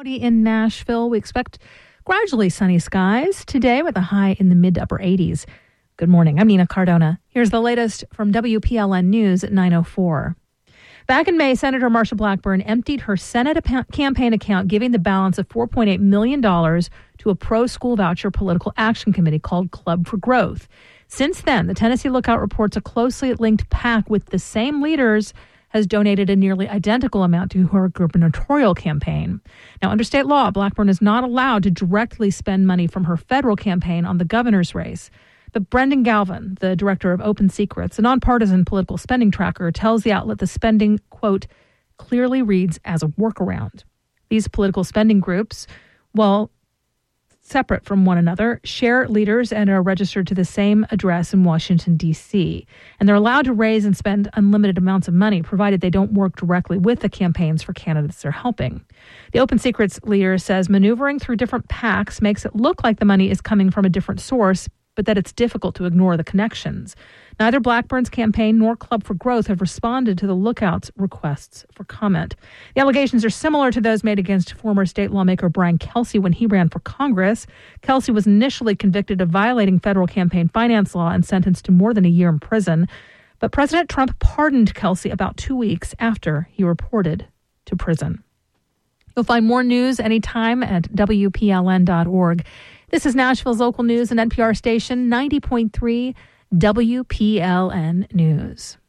Cloudy in Nashville. We expect gradually sunny skies today with a high in the mid to upper 80s. Good morning. I'm Nina Cardona. Here's the latest from WPLN News at 9:04. Back in May, Senator Marsha Blackburn emptied her Senate campaign account, giving the balance of $4.8 million to a pro-school voucher political action committee called Club for Growth. Since then, the Tennessee Lookout reports a closely linked PAC with the same leaders has donated a nearly identical amount to her gubernatorial campaign. Now, under state law, Blackburn is not allowed to directly spend money from her federal campaign on the governor's race. But Brendan Galvin, the director of Open Secrets, a nonpartisan political spending tracker, tells the outlet the spending, quote, clearly reads as a workaround. These political spending groups, while separate from one another, share leaders and are registered to the same address in Washington, D.C. And they're allowed to raise and spend unlimited amounts of money, provided they don't work directly with the campaigns for candidates they're helping. The Open Secrets leader says maneuvering through different PACs makes it look like the money is coming from a different source, but that it's difficult to ignore the connections. Neither Blackburn's campaign nor Club for Growth have responded to the Lookout's requests for comment. The allegations are similar to those made against former state lawmaker Brian Kelsey when he ran for Congress. Kelsey was initially convicted of violating federal campaign finance law and sentenced to more than a year in prison. But President Trump pardoned Kelsey about 2 weeks after he reported to prison. You'll find more news anytime at WPLN.org. This is Nashville's local news and NPR station 90.3 WPLN News.